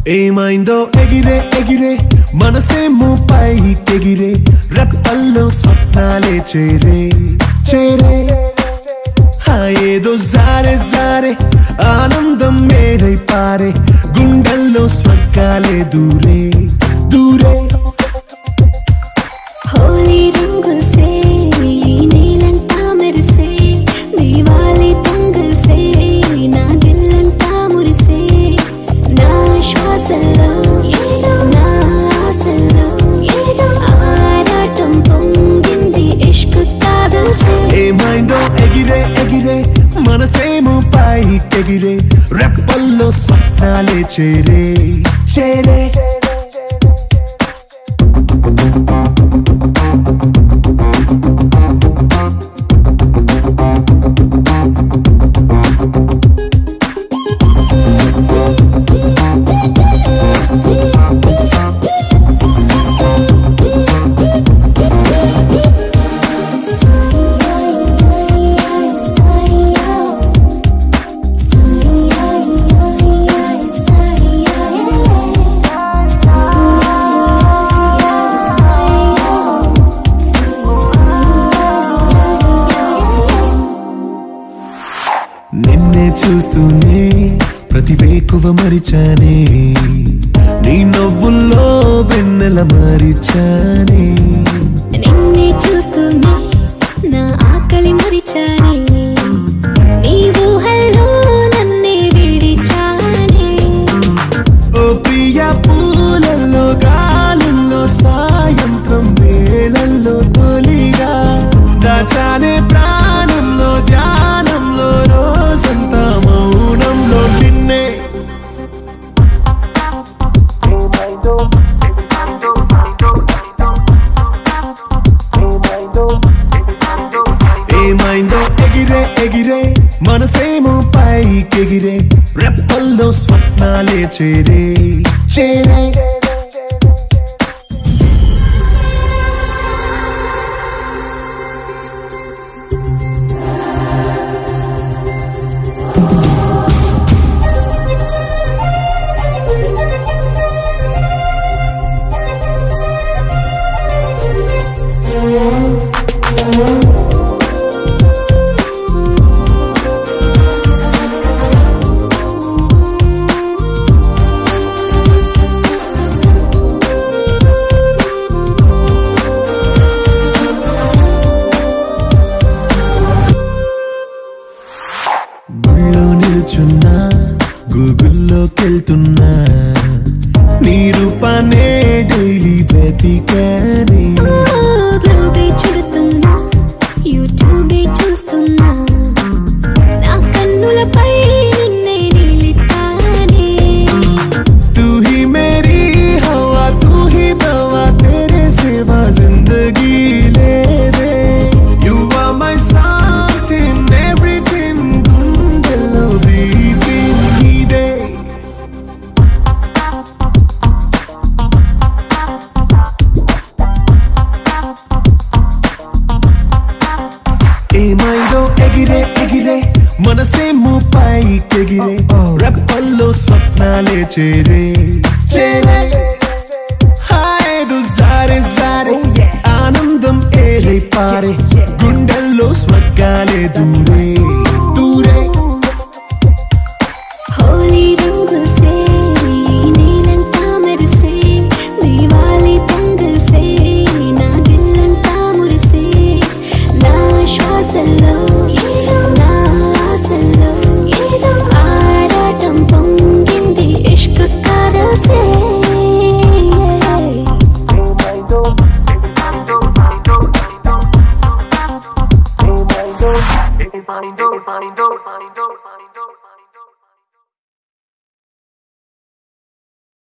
ఏమైందో ఎగిరే ఎగిరే మనసేమో పైకెగిరే రెప్పల్లో స్వప్నాలే చేరే చేరే ఏదో జారే జారే ఆనందం మేరై పారే గుండెల్లో స్వర్గాలే దూరే దూరే హోలీ రంగుల్సే ఈ నీలంతా మెరిసే దీవాలి పొంగల్సే నా దిల్లంతా మురిసే నా శ్వాసల్లో ఏదో నా ఆశల్లో ఏదో ఆరాటం పొంగింది ఇష్క్ కాదల్సే ఏమైందో ఎగిరే ఎగిరే మనసేమో పైకెగిరే రెప్పల్లో స్వప్నాలే చేరే చేరే నిన్నే చూస్తూనే ప్రతి వేకువ మరిచానే నీ నవ్వుల్లో వెన్నెల మరిచానే నిన్నే చూస్తూనే నా ఆకలి మరిచానే నీ ఊహల్లో నన్నే విడిచానే ఓ ప్రియా పూలల్లో గాలుల్లో సాయంత్రం వేళల్లో తొలిగా దాచానే ప్రాణంలో ధ్యానంలో రోజంతా మౌనంలో నిన్నే ఏమైందో ఎగిరే ఎగిరే మనసేమో పైకెగిరే రెప్పల్లో స్వప్నాలే చేరే చేరే గుళ్ళో నిల్చున్నా గూగుల్లోకెళ్తున్నా నీ రూపానే డైలీ వెతికానే గ్లోబే చుడుతున్నా యూట్యూబే చూస్తున్నా నా కన్నులపై నిన్నే నిలిపానే तू ही मेरी हवा तू ही दवा तेरे सिवा जिंदगी ले दे You are my something everything గుండెల్లో breathing నీదే ఏమైందో ఎగిరే ఎగిరే మనసేమో పైకెగిరే రెప్పల్లో స్వప్నాలే చేరే చేరే ఏదో జారే జారే ఆనందం ఏరై పారే గుండెల్లో స్వర్గాలే దూరే దూరే హోలీ రంగుల్సే ఈ నీలంతా మెరిసే దీవాలి పొంగల్సే నా దిల్లంతా మురిసే నా శ్వాసల్లో ఏదో నా ఆశల్లో ఏదో ఆరాటం పొంగింది ఇష్క్ కాదల్సే Mind,